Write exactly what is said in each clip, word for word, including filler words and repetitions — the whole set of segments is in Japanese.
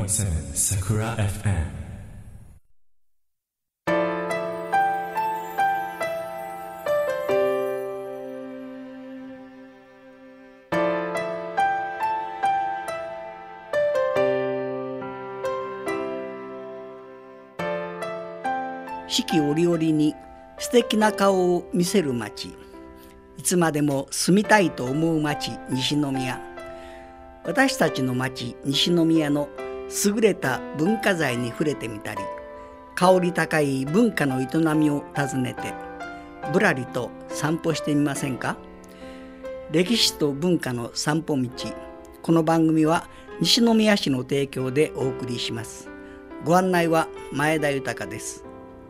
ポイントセブン Sakura エフエム。 四季折々に素敵な顔を見せる町、いつまでも住みたいと思う町西宮。私たちの町西宮の優れた文化財に触れてみたり、香り高い文化の営みを訪ねてぶらりと散歩してみませんか。歴史と文化の散歩道、この番組は西宮市の提供でお送りします。ご案内は前田豊です。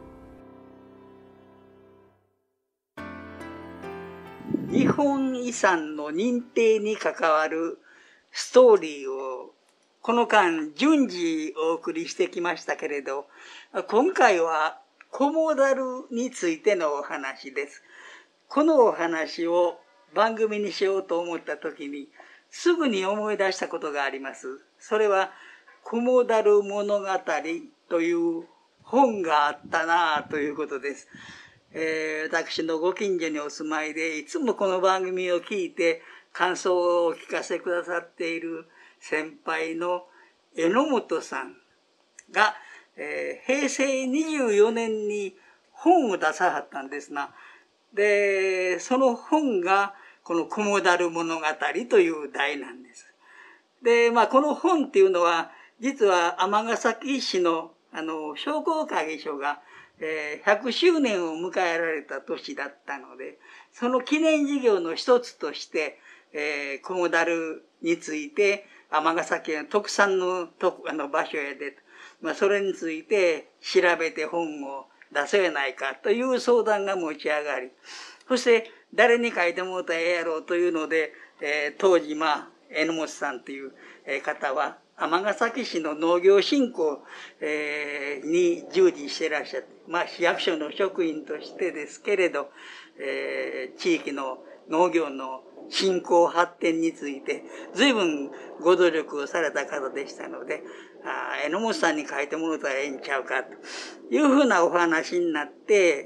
日本遺産の認定に関わるストーリーをこの間順次お送りしてきましたけれど、今回は菰樽についてのお話です。このお話を番組にしようと思った時にすぐに思い出したことがあります。それは菰樽物語という本があったなということです。えー、私のご近所にお住まいでいつもこの番組を聞いて感想をお聞かせくださっている先輩の榎本さんが、えー、へいせいにじゅうよねんに本を出さはったんですな。で、その本がこの菰樽物語という題なんです。で、まあこの本っていうのは実は尼崎市のあの商工会議所がえー、ひゃくしゅうねんを迎えられた年だったので、その記念事業の一つとして、えー、菰樽について、尼崎の特産のとあの場所へで、まあ、それについて調べて本を出せないかという相談が持ち上がり、そして誰に書いてもらったらええやろうというので、えー、当時、まあ、榎本さんという方は、尼崎市の農業振興、えー、に従事していらっしゃって、まあ市役所の職員としてですけれど、えー、地域の農業の振興発展について随分ご努力をされた方でしたので、あ榎本さんに書いてもらったらええんちゃうかというふうなお話になって、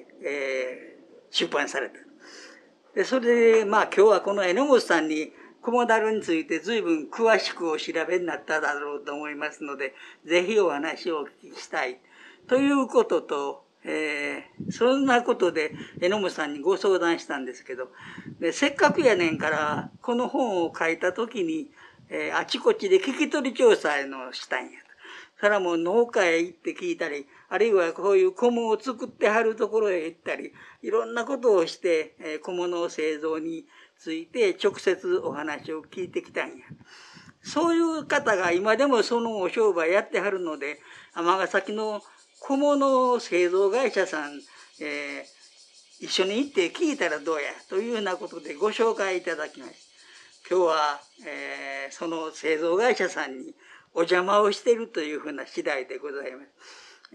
えー、出版された。で、それでまあ今日はこの榎本さんに菰樽について随分詳しくお調べになっただろうと思いますので、ぜひお話をお聞きしたいということと、えー、そんなことで榎本さんにご相談したんですけど、でせっかくやねんからこの本を書いた時に、えー、あちこちで聞き取り調査のしたんやと。それはもう農家へ行って聞いたり、あるいはこういう小物を作ってはるところへ行ったり、いろんなことをして、えー、小物製造について直接お話を聞いてきたんや。そういう方が今でもそのお商売やってはるので、尼崎の小物製造会社さん、えー、一緒に行って聞いたらどうやというようなことでご紹介いただきました。今日は、えー、その製造会社さんにお邪魔をしているというふうな次第でございます。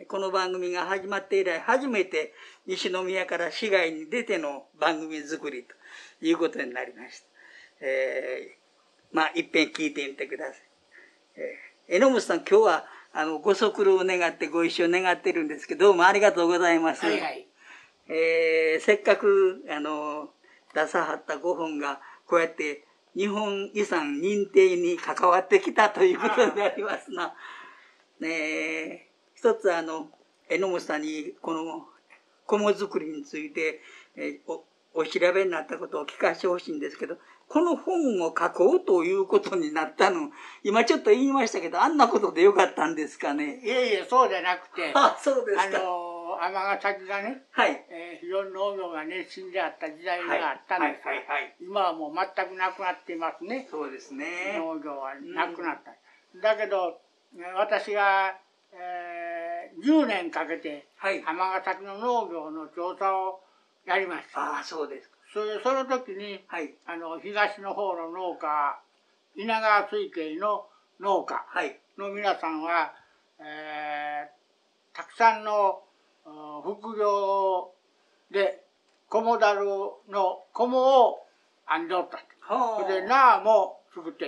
この番組が始まって以来初めて西宮から市外に出ての番組作りということになりました。えー、まあ一遍聞いてみてください。えー、榎本さん、今日はあのご足労を願ってご一緒願ってるんですけど、どうもありがとうございます。はいはい。えー、せっかくあの出さはったご本がこうやって日本遺産認定に関わってきたということになりますな。ねえ、一つあの榎本さんにこの菰作りについて、えー、おお調べになったことを聞かせてほしいんですけど、この本を書こうということになったの、今ちょっと言いましたけど、あんなことでよかったんですかね。 いえいえ、そうじゃなくて、 あ、そうですか。 あの、尼崎がね、はい、えー、非常に農業が熱心であった時代があったんですが、はいはいはいはい、今はもう全くなくなっていますね。 そうですね。 農業はなくなった。うん、だけど、私が、えー、じゅうねんかけて、尼崎の農業の調査をやりました。 ああ、そうですか。 それその時に、はい、あの東の方の農家、稲川水系の農家の皆さんは、はい、えー、たくさんの副業で菰樽の菰を編んでおったと。それで縄も作っていたと。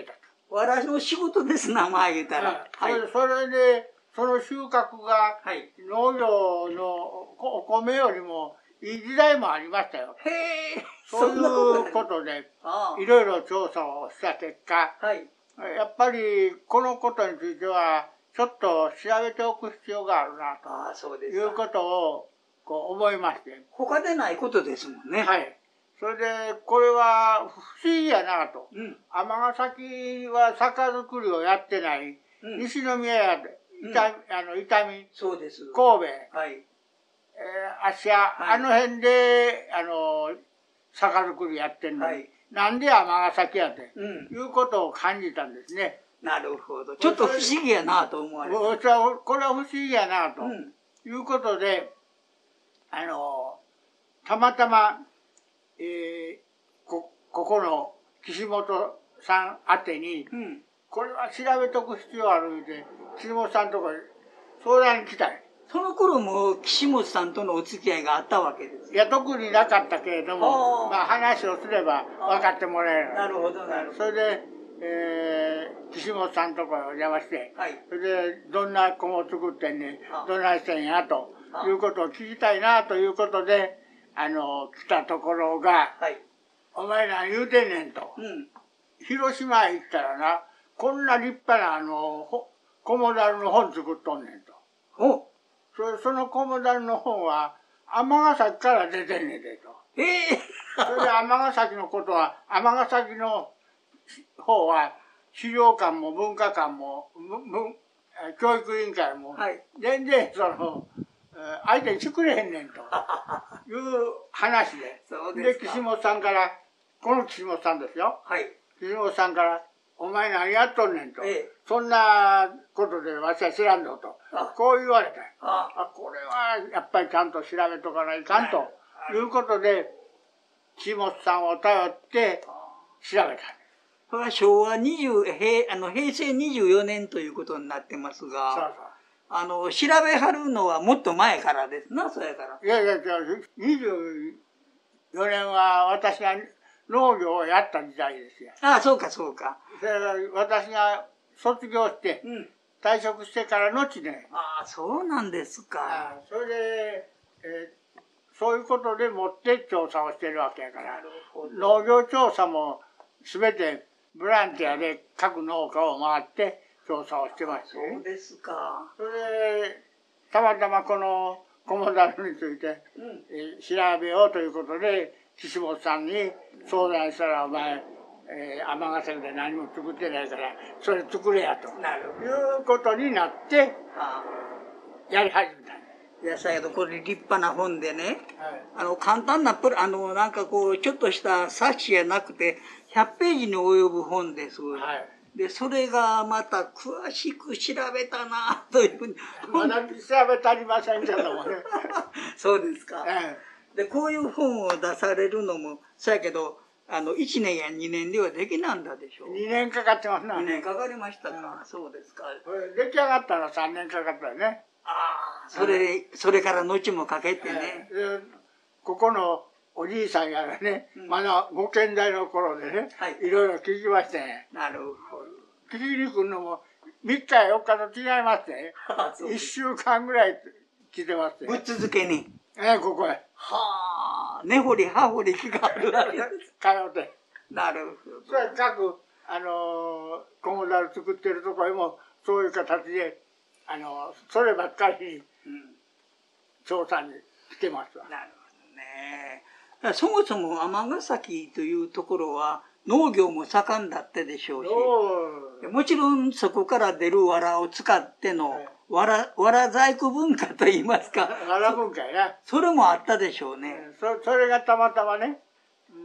わらの仕事ですな、まあ言うたら。 はい。それで、その収穫が、農業のお米よりもいい時代もありましたよ。 へえ。 そういうことで、いろいろ調査をした結果、はい、やっぱりこのことについては、ちょっと調べておく必要があるな、ということをこう思いまして。 他でないことですもんね。 はい。それで、これは不思議やなと。尼、うん、崎は酒造りをやってない、うん、西宮やで、伊丹、うん、あの伊丹、 そうです。 神戸、はい、えー、芦屋、はい、あの辺で、あの、酒造りやってんのに、はい、なんで尼崎やて、うん、いうことを感じたんですね。 なるほど。ちょっと不思議やなと思われた。これは不思議やなと、うん、いうことで、あの、たまたま、えー、こ、ここの岸本さん宛てに、うん、これは調べとく必要あるんで、岸本さんとこに相談に来たい。 その頃も岸本さんとのお付き合いがあったわけです。 いや、特になかったけれども、まあ話をすれば分かってもらえる。 なるほど、なるほど。 それで、えー、岸本さんとこにお邪魔して、はい、それで、どんな米を作ってんねん、どんなしてんや、ということを聞きたいな、ということで、あの、来たところが、はい、お前何言うてんねんと。うん、広島へ行ったらな、こんな立派な、あの、菰樽の本作っとんねんと。おそれその菰樽の本は、尼崎から出てんねんでと。ええー、それで尼崎のことは、尼崎の方は、資料館も文化館も、文教育委員会も、はい、全然その、相手にしてくれへんねんという話で。で、岸本さんから、この岸本さんですよ。はい、岸本さんから、お前何やっとんねんと。ええ、そんなことでわしは知らんぞと。こう言われた。ああ、これはやっぱりちゃんと調べとかないかんということで、岸本さんを頼って調べた。 それは昭和にじゅう、平、あの、平成にじゅうよねんということになってますが、そうそう、あの、調べはるのはもっと前からですな、そやから。 いやいや、にじゅうよねんは私が農業をやった時代ですよ。 ああ、そうか、そうか。 それ私が卒業して、うん、退職してからのちね。 ああ、そうなんですか。 それで、えー、そういうことでもって調査をしてるわけやから、農業調査もすべてボランティアで各農家を回って調査をしてまして、 ね。そうですか。 それで、たまたまこの菰樽について、うん、えー、調べようということで、岸本さんに相談したら、お前、えー、尼崎で何も作ってないから、それ作れやと。なるほど。いうことになって、はあ、やり始めた。 いや、さやと、これ立派な本でね、はい、あの、簡単なプラ、あの、なんかこう、ちょっとした冊子じゃなくて、ひゃくページに及ぶ本です。はい。で、それがまた詳しく調べたなというふうに。 まだ調べたりませんけどもね。 そうですか。ええ、で、こういう本を出されるのも、そうやけど、あの、いちねんやにねんではできなんだでしょう。 にねんかかってますな。 にねんかかりましたか。うん、そうですか。 これ出来上がったのはさんねんかかったよね。 ああ、それ、それから後もかけてね。 えー、ここのおじいさんやらね、うん、まだご健在の頃でね、はい、いろいろ聞きましてね。 なるほど。 聞きに来るのもみっかやよっかと違いましてね。いっしゅうかんぐらい来てますね。 ぶっ続けに。 えー、ここへ。 はあ、根掘り葉掘り聞かれるわけです。 通って。 なるほど。 それ各、あのー、菰樽作ってるところへも、そういう形で、あのー、そればっかりに、調査に来てますわ。 なるほどね。そもそも尼崎というところは、農業も盛んだったでしょうし、もちろんそこから出る藁を使っての、はい、藁、藁細工文化といいますか。 藁文化やな。 それもあったでしょうね。 そ, それがたまたまね、うん、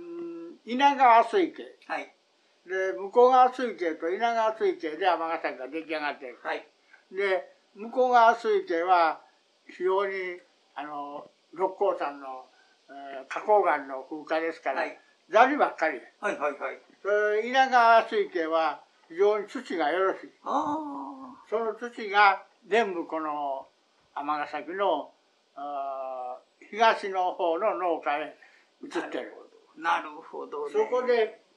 稲川水系。はい。で、向こう側水系と稲川水系で尼崎が出来上がってる。はい。で、向こう側水系は、非常に、あの、六甲山の、えー、花崗岩の風化ですから、はい、砂利ばっかり。はいはいはい。それ稲川水系は、非常に土がよろしい。ああ。その土が、全部この尼崎の東の方の農家へ移ってる。 なるほど、ね。 そこで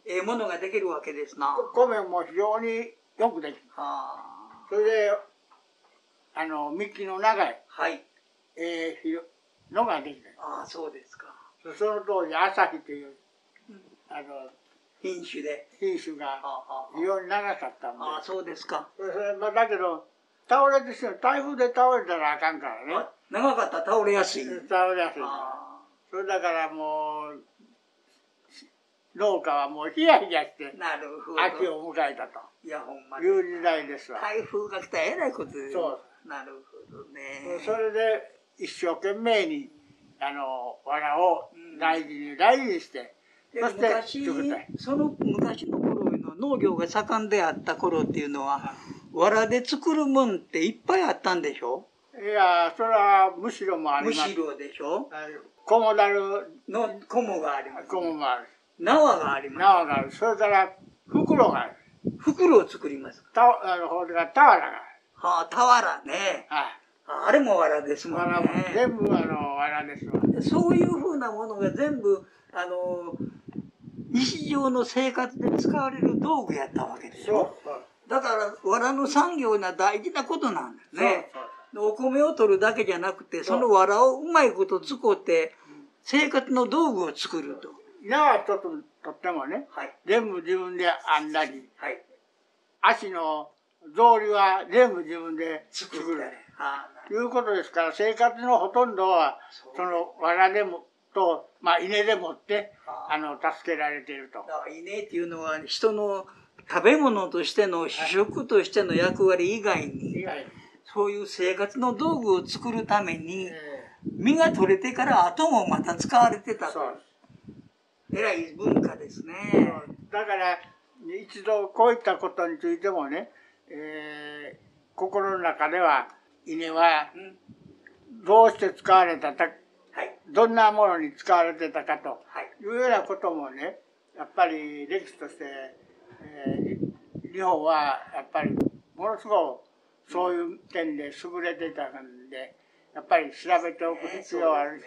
ええものができるわけですな。 米も非常によくできる。それで、あの、幹の長い、はい。ええのができる。 ああ、そうですか。 その当時、朝日という、うん、あの、 品種で。 品種が非常に長かったんで。 ああ、そうですか。 それまあ、だけど、倒れてしまう。台風で倒れたらあかんからね。 長かったら倒れやすい。 倒れやすい。それだからもう、農家はもうヒヤヒヤして、秋を迎えたと。いや、ほんまに。いう時代ですわ。 台風が来たらえらいことです。 そう。なるほどね。それで、一生懸命に、あの、藁を大事に大事にして、 うん、そして昔、その昔の頃の農業が盛んであった頃っていうのは、藁で作るもんっていっぱいあったんでしょ？ いや、それはむしろもあります。 むしろでしょ？ 菰だるの菰があります。 菰もある。 縄があります。 縄がある。それから袋がある。 袋を作ります。 た、あの、ほれが俵がある。 はあ、俵ね。はい。あれも藁ですもんね。藁も全部あの、藁ですわ。 そういうふうなものが全部、あの、日常の生活で使われる道具やったわけでしょ。そうそう。だから、藁の産業が大事なことなんですね。そうそう。お米を取るだけじゃなくて、その藁をうまいこと使って、生活の道具を作ると。 縄一つとってもね、はい、全部自分で編んだり、はい、足の草履は全部自分で作る。ということですから、生活のほとんどは、その藁でも、と、まあ、稲でもって、あの、助けられていると。 だから稲っていうのは、人の食べ物としての、主食としての役割以外に、はい、そういう生活の道具を作るために、実が取れてから後もまた使われてたと。そうえらい文化ですね。 だから、一度こういったことについてもね、えー、心の中では、稲はどうして使われたか、はい、どんなものに使われてたかというようなこともね、やっぱり歴史として、えー、日本はやっぱりものすごくそういう点で優れてたんで、やっぱり調べておく必要があるし、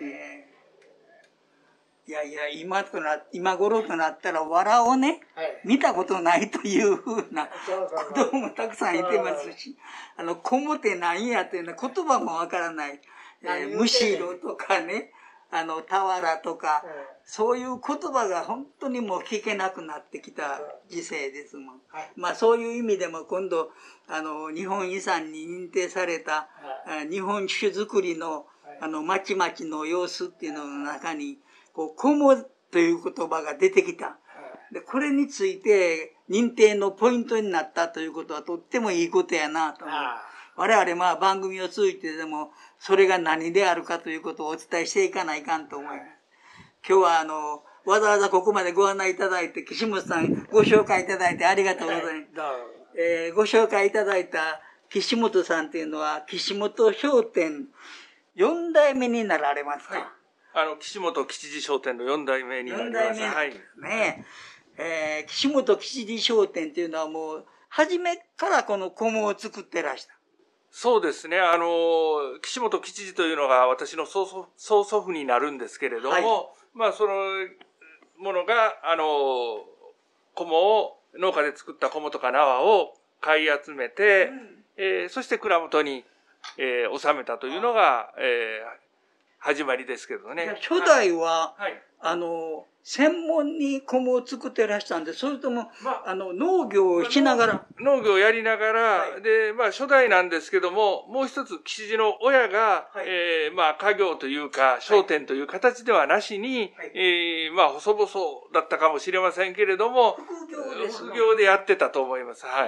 いやいや、今とな、今頃となったら、藁をね、はい、見たことないというふうな子供もたくさんいてますし、あの、こもって何やというのは言葉もわからない。えー、むしろとかね、あの、俵とか、はい、そういう言葉が本当にもう聞けなくなってきた時世ですもん。はい、まあそういう意味でも今度、あの、日本遺産に認定された、はい、日本酒造りの、あの、まちまちの様子っていうのの中に、こう、こもという言葉が出てきた。で、これについて認定のポイントになったということはとってもいいことやなと思う。我々まあ番組を通じてでも、それが何であるかということをお伝えしていかないかんと思います。今日はあの、わざわざここまでご案内いただいて、岸本さんご紹介いただいてありがとうございます。えー、ご紹介いただいた岸本さんというのは、岸本商店よん代目になられますか、はい、 あの、岸本吉次商店のよん代目になります。よん代目はい。ねえ。えー、岸本吉次商店というのはもう、初めからこの菰を作ってらした。 そうですね。あの、岸本吉次というのが私の曽祖曽祖父になるんですけれども、はい、まあ、そのものが、あの、菰を、農家で作った菰とか縄を買い集めて、うん、えー、そして蔵元に、えー、納めたというのが、えー、始まりですけどね。 初代は、はいはい、あの、専門に菰を作ってらしたんで、それとも、まあ、あの、農業をしながら。 農業をやりながら、はい、で、まあ、初代なんですけども、もう一つ、吉次の親が、はい、えー、まあ、家業というか、商店という形ではなしに、はい、えー、まあ、細々だったかもしれませんけれども、 副業です副業でやってたと思います。はい。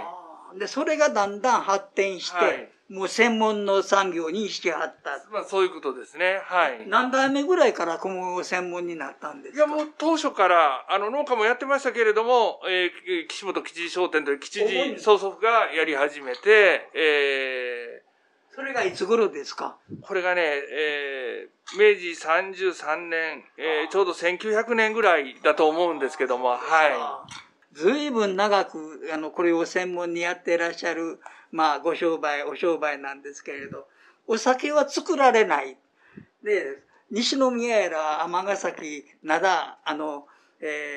で、それがだんだん発展して、はい、もう専門の産業にしてはった。 まあそういうことですね。はい。 何代目ぐらいから菰を専門になったんですか？ いやもう当初から、あの農家もやってましたけれども、えー、岸本吉次商店という吉次曽祖父がやり始めて、えー、それがいつ頃ですか？ これがね、えー、めいじさんじゅうさんねん、えー、ちょうどせんきゅうひゃくねんぐらいだと思うんですけども、はい。 ずいぶん長く、あの、これを専門にやっていらっしゃる、まあ、ご商売、お商売なんですけれど、お酒は作られない。で、西宮やら、尼崎、灘、あの、えー、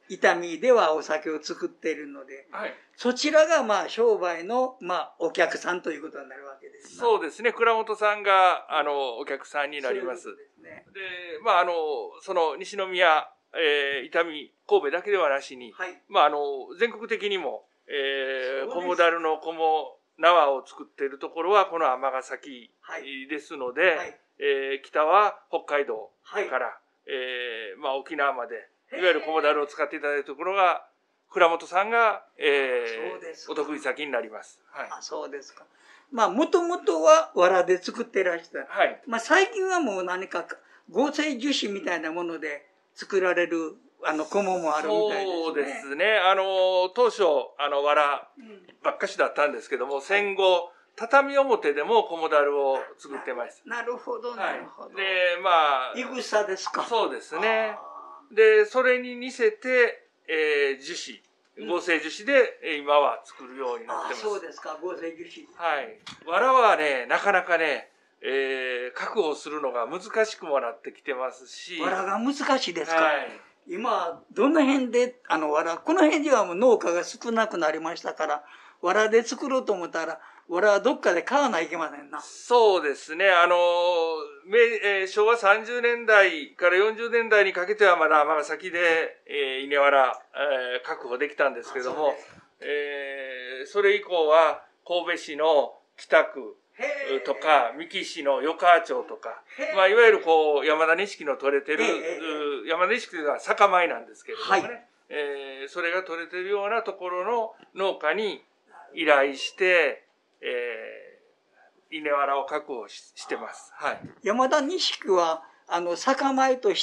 伊丹ではお酒を作っているので、はい、そちらがまあ商売のまあお客さんということになるわけです。 そうですね。倉本さんがあのお客さんになります。そういうことですね。で、まああのその西宮、えー、伊丹、神戸だけではなしに、はい、まああの全国的にも、えー、コモダルのコモ縄を作っているところはこの尼崎ですので、はいはい、えー、北は北海道から、はい、えー、まあ沖縄まで。いわゆるコモダルを使っていただいたところが、倉本さんが、えー、お得意先になります。 はい。あ、そうですか。まあ、もともとは藁で作ってらした。はい。まあ、最近はもう何か合成樹脂みたいなもので作られる、あの、菰もあるみたいですね。 そうですね。あの、当初、あの、藁ばっかしだったんですけども、うん、戦後、畳表でもコモダルを作ってました。 なるほど、なるほど。 はい、で、まあ。 いぐさですか。 そうですね。で、それに似せて、えー、樹脂、合成樹脂で、うん、今は作るようになってます。 あ、そうですか、合成樹脂。 はい。藁はね、なかなかね、えー、確保するのが難しくもなってきてますし。 藁が難しいですか。はい。今、どの辺で、あの、藁、この辺ではもう農家が少なくなりましたから、藁で作ろうと思ったら、俺はどっかで買わないけませんな。 そうですね。あの、えー、昭和さんじゅうねんだいからよんじゅうねんだいにかけてはまだ尼崎で、えー、稲わら、えー、確保できたんですけども、えー、それ以降は神戸市の北区とか、三木市の余川町とか、まあ、いわゆるこう、山田錦の取れてる、山田錦というのは酒米なんですけれどもね、はい、えー、それが取れてるようなところの農家に依頼して、えー、稲わらを確保 し, してます。はい。 山田錦は、あの、酒米として、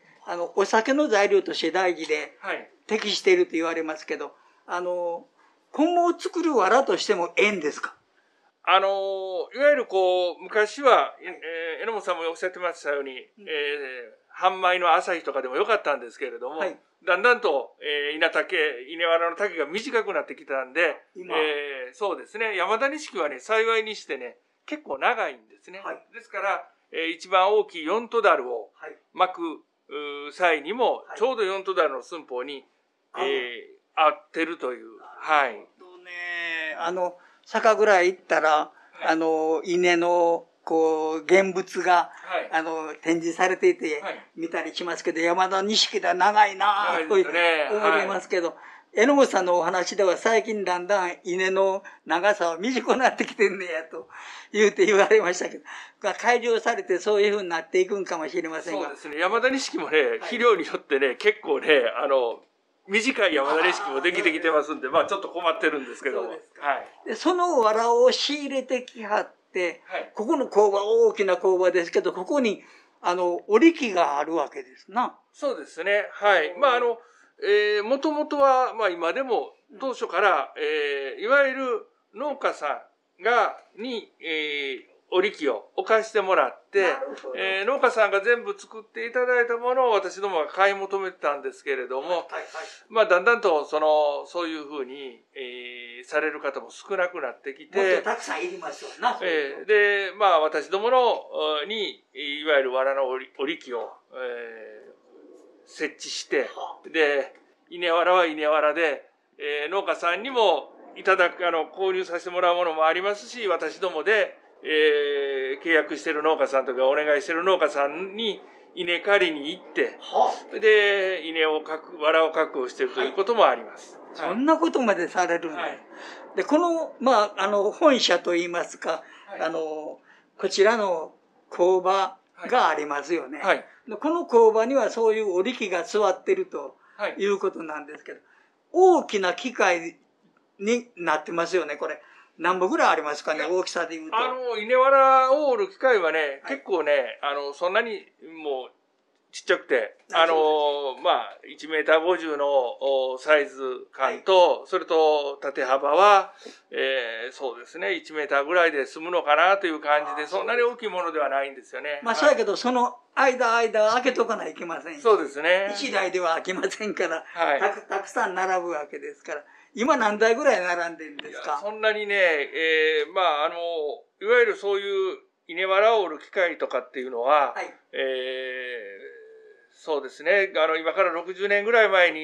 あの、お酒の材料として大事で、はい、適していると言われますけど、あの、菰を作る藁としてもええんですか？ あの、いわゆるこう、昔は、えー、榎本さんもおっしゃってましたように、うん、えー、半米の朝日とかでもよかったんですけれども、はい、だんだんと、えー、稲丈、稲わらの丈が短くなってきたんで、えー、そうですね、山田錦はね、幸いにしてね、結構長いんですね。はい、ですから、えー、一番大きい四とだるを巻く、際にも、ちょうど四とだるの寸法に、はい、えー、合ってるという。はい。 ね、あの、坂ぐらい行ったら、はい、あの、稲の、こう、現物が、はい、あの、展示されていて、はい、見たりしますけど、山田錦では長いなぁ、という、ね、思いますけど、はい、榎本さんのお話では最近だんだん稲の長さは短くなってきてんねや、と言うて言われましたけど、改良されてそういう風になっていくんかもしれませんが。 そうですね。山田錦もね、肥料によってね、結構ね、あの、短い山田錦もできてきてますんで、まあちょっと困ってるんですけども。はい。 で、その藁を仕入れてきはって、はい、ここの工場、大きな工場ですけど、ここに、あの、織り機があるわけですな。 そうですね。はい。まああの、えー、もともとは、まあ今でも、当初から、えー、いわゆる農家さんが、に、えー、織り機を置かしてもらって、えー、農家さんが全部作っていただいたものを私どもが買い求めてたんですけれども、はいはい、まあだんだんとそのそういうふうに、えー、される方も少なくなってきて、 もっとたくさんいりますよな。 えー、でまあ私どものにいわゆる藁の織り、織り機を、えー、設置して、で稲わらは稲わらで、えー、農家さんにもいただくあの購入させてもらうものもありますし、私どもでえー、契約してる農家さんとかお願いしてる農家さんに稲刈りに行って、はあ、で、稲をかく、藁を確保しているということもあります。 はい、そんなことまでされるんだ。はい、で、この、まあ、あの、本社といいますか、はい、あの、こちらの工場がありますよね。はい、でこの工場にはそういう織り機が座ってるということなんですけど、大きな機械になってますよね、これ。何本ぐらいありますかね、大きさで言うと。 あの、稲わらを織る機械はね、はい、結構ね、あの、そんなにもうちっちゃくて、あの、まあ、いちメーターごじゅうのサイズ感と、はい、それと縦幅は、えー、そうですね、いちメーターぐらいで済むのかなという感じで、そんなに大きいものではないんですよね。 まあ、そうやけど、その間、間、開けとかないといけません。 そうですね。 一台では開けませんから、はい、たく、たくさん並ぶわけですから。今何台ぐらい並んでるんですか？ そんなにね、えー、まあ、あの、いわゆるそういう稲わらを織る機械とかっていうのは、はい、えー、そうですね、あの、今からろくじゅうねんぐらい前に、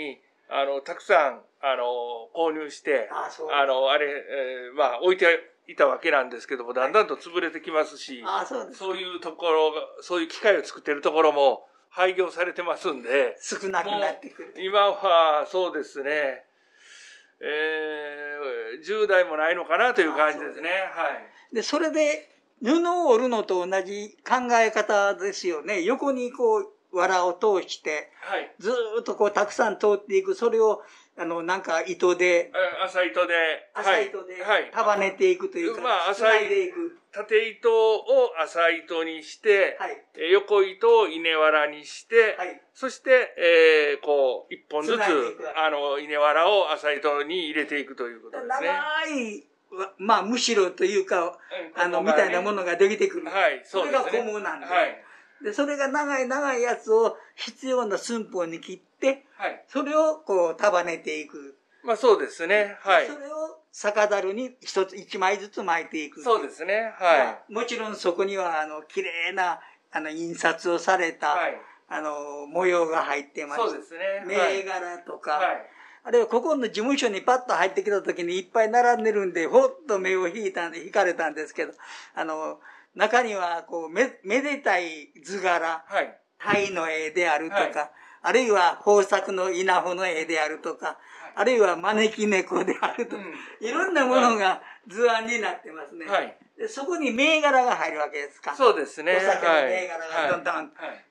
あの、たくさん、あの、購入して、 あ、そうあの、あれ、えー、まあ、置いていたわけなんですけども、だんだんと潰れてきますし、 あ、そうです。 そういうところが、そういう機械を作ってるところも廃業されてますんで、 少なくなってくる。 今は、そうですね、えー、じゅうだいもないのかなという感じですね。はい。 で、それで、布を織るのと同じ考え方ですよね。横にこう、藁を通して、はい、ずーっとこう、たくさん通っていく。それを、あの、なんか糸で、 麻糸で、 麻糸で、束ねていくというか、 まあ、 麻いでいく。 縦糸を麻糸にして、はい、横糸を稲藁にして、はい、そして、えー、こう、一本ずつ、あの、稲藁を麻糸に入れていくということですね。 長い、まあ、むしろというか、あの、みたいなものができてくる。 はい、そうですね。 それが小毛なんで。 はい。 で、それが長い長いやつを必要な寸法に切って、はい、それをこう束ねていく。 まあそうですね。はい。 それを酒樽に一つ、一枚ずつ巻いていく。 そうですね。はい。まあ、 もちろんそこには、あの、綺麗な、あの、印刷をされた、はい、あの、模様が入ってます。 そうですね。 銘柄とか、はい、あるいはここの事務所にパッと入ってきた時にいっぱい並んでるんで、ほっと目を引いたんで、引かれたんですけど、あの、中には、こう、め、めでたい図柄、はい、鯛の絵であるとか、はい、あるいは豊作の稲穂の絵であるとか、はい、あるいは招き猫であるとか、うん、いろんなものが図案になってますね。はい、でそこに銘柄が入るわけですか。 そうですね。 お酒の銘柄がどんどん。はいはい、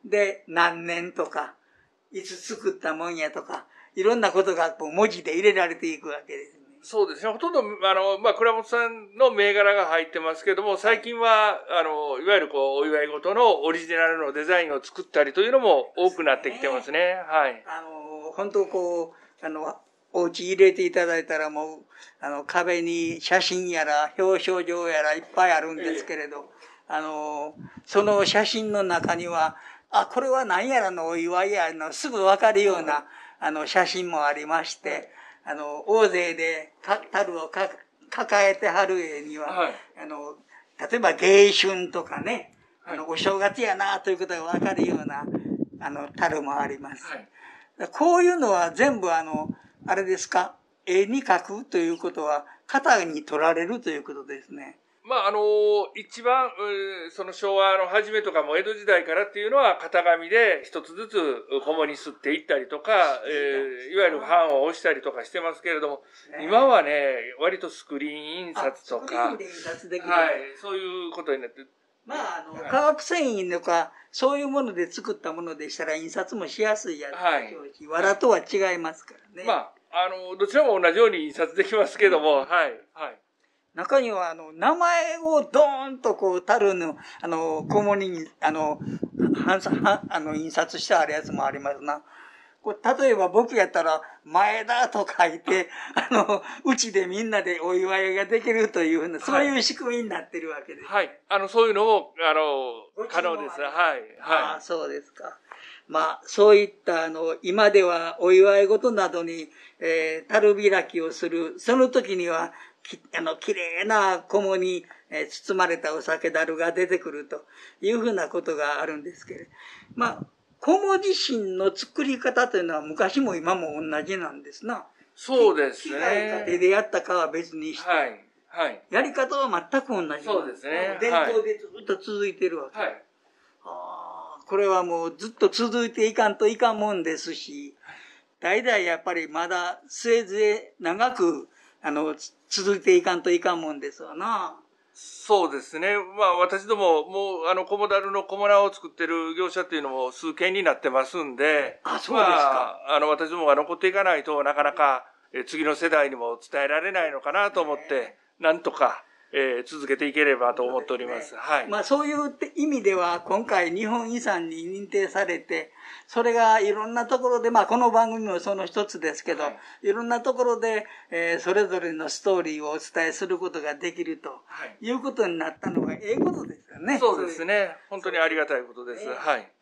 で、何年とか、いつ作ったもんやとか、いろんなことがこう文字で入れられていくわけです。 そうですね。ほとんど、あの、まあ、倉本さんの銘柄が入ってますけども、最近は、あの、いわゆるこう、お祝い事のオリジナルのデザインを作ったりというのも多くなってきてますね。はい。 あの、本当こう、あの、お家入れていただいたらもう、あの、壁に写真やら、表彰状やらいっぱいあるんですけれど、あの、その写真の中には、あ、これは何やらのお祝いやの、すぐわかるような、あの、写真もありまして、あの、大勢でか、樽をか抱えてはる絵には、はい、あの、例えば芸春とかね、はい、あの、お正月やなということがわかるような、あの、樽もあります。はい、こういうのは全部あの、あれですか、絵に描くということは、型に取られるということですね。 まあ、あの、一番、その昭和の初めとかも江戸時代からっていうのは型紙で一つずつ小物にすっていったりとか、えー、いわゆる版を押したりとかしてますけれども、ね、今はね、割とスクリーン印刷とか、はい、そういうことになって、 まあ、あの、はい、化学繊維とか、そういうもので作ったものでしたら印刷もしやすいやつでしょうし、はい、藁とは違いますからね。 まあ、あの、どちらも同じように印刷できますけども、はい、はい。 中には、あの、名前をドーンとこう、樽の、あの、小物に、あの、はん、あの、印刷してあるやつもありますな。これ例えば僕やったら、前田と書いて、あの、うちでみんなでお祝いができるというふうな、そういう仕組みになってるわけです。 はい。あの、そういうのも、あの、可能です。はい。はい。 ああ、そうですか。まあ、そういった、あの、今ではお祝い事などに、えー、樽開きをする、その時には、き、あの、綺麗な小物に、えー、包まれたお酒樽が出てくるというふうなことがあるんですけれど。まあ、小物自身の作り方というのは昔も今も同じなんですな。 そうですね。 機械か手でやったかは別にして。はい。はい。やり方は全く同じ。 そうですね。 伝統でずっと続いてるわけ。はい。ああ、これはもうずっと続いていかんといかんもんですし、代々やっぱりまだ末々長く、あの、続いていかんといかんもんですわな。 そうですね。まあ私ども、もうあの、コモダルの小物を作ってる業者っていうのも数件になってますんで、 あ、そうですか。 まあ、あの、私どもが残っていかないとなかなか、え次の世代にも伝えられないのかなと思って、なんとか、えー、続けていければと思っております。 ね、 はい。 まあそういう意味では今回日本遺産に認定されて、それがいろんなところで、まあこの番組もその一つですけど、はい、いろんなところで、えー、それぞれのストーリーをお伝えすることができると、はい、いうことになったのがええことですよね。 そうですね。本当にありがたいことです。はい。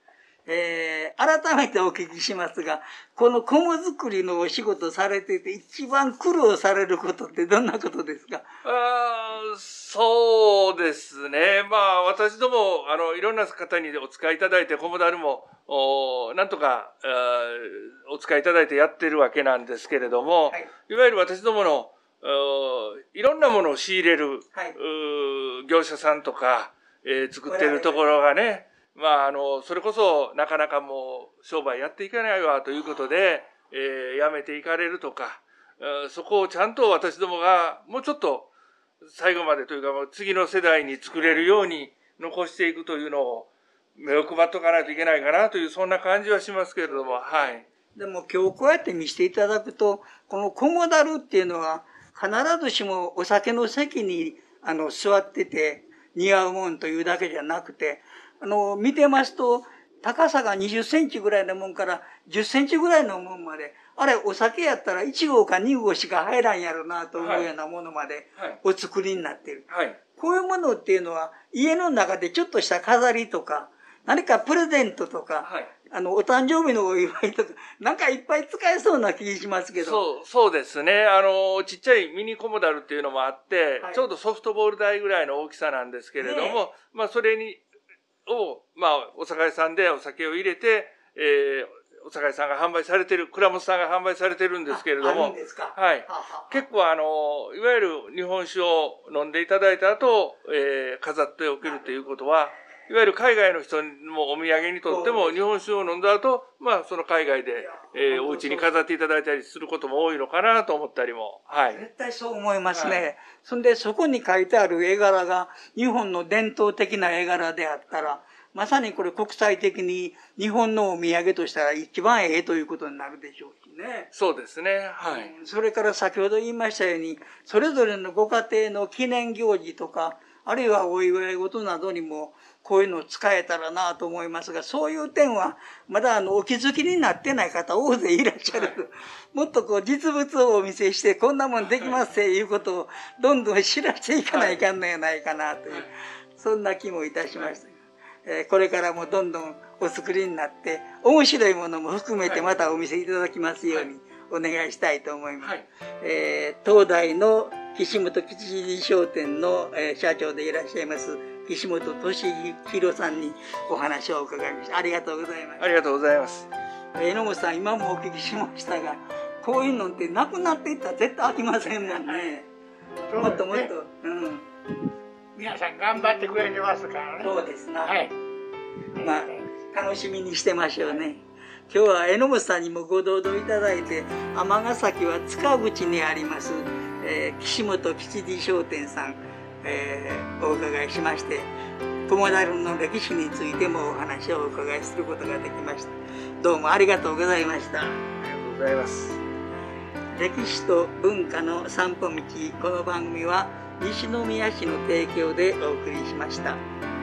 えー、改めてお聞きしますが、この菰作りのお仕事されていて一番苦労されることってどんなことですか？ あそうですね。まあ私ども、あの、いろんな方にお使いいただいて、菰だるも、おなんとかお使いいただいてやってるわけなんですけれども、はい、いわゆる私どものいろんなものを仕入れる、はい、業者さんとか、えー、作ってるところがね、まあ、あの、それこそなかなかもう商売やっていかないわということで、えー、やめていかれるとか、そこをちゃんと私どもがもうちょっと最後までというか次の世代に作れるように残していくというのを目を配っとかないといけないかなというそんな感じはしますけれども、はい。 でも今日こうやって見せていただくと、この菰だるっていうのは必ずしもお酒の席にあの座ってて似合うもんというだけじゃなくて、あの、見てますと、高さがにじゅっセンチぐらいのもんからじゅっセンチぐらいのもんまで、あれ、お酒やったらいち号かに号しか入らんやろなと思うようなものまでお作りになっている。はいはい、こういうものっていうのは、家の中でちょっとした飾りとか、何かプレゼントとか、はい、あの、お誕生日のお祝いとか、なんかいっぱい使えそうな気しますけど。 そう、そうですね。あの、ちっちゃいミニ菰だるっていうのもあって、はい、ちょうどソフトボール台ぐらいの大きさなんですけれども、ね、まあ、それに、を、まあ、お酒屋さんでお酒を入れて、えー、お酒屋さんが販売されてる、倉本さんが販売されてるんですけれども、 あるんですか？ はい。はは結構あの、いわゆる日本酒を飲んでいただいた後、えー、飾っておけるということは、いわゆる海外の人もお土産にとっても日本酒を飲んだ後、まあその海外で、えー、お家に飾っていただいたりすることも多いのかなと思ったりも。はい。 絶対そう思いますね。はい、そんでそこに書いてある絵柄が日本の伝統的な絵柄であったら、まさにこれ国際的に日本のお土産としたら一番ええということになるでしょうしね。 そうですね。はい。 それから先ほど言いましたように、それぞれのご家庭の記念行事とか、あるいはお祝い事などにもこういうのを使えたらなと思いますが、そういう点はまだあのお気づきになってない方大勢いらっしゃる。はい、もっとこう実物をお見せしてこんなもんできますっていうことをどんどん知らせていかないかんのやないかなという、はい、そんな気もいたしました。はい、えー、これからもどんどんお作りになって面白いものも含めてまたお見せいただきますようにお願いしたいと思います。はい、えー、東大の岸本吉次商店の、えー、社長でいらっしゃいます岸本俊弘さんにお話を伺いました。ありがとうございます。 ありがとうございます。 榎本さん、今もお聞きしましたが、こういうのってなくなっていったら絶対飽きませんもんね。はい、もっともっと、うん。 皆さん頑張ってくれてますからね。 そうですな。 はい。 まあ、楽しみにしてましょうね。今日は榎本さんにもご同道いただいて、尼崎は塚口にあります、えー、岸本吉次商店さん、えー、お伺いしまして、菰だるの歴史についてもお話をお伺いすることができました。どうもありがとうございました。ありがとうございます。 歴史と文化の散歩道、この番組は西宮市の提供でお送りしました。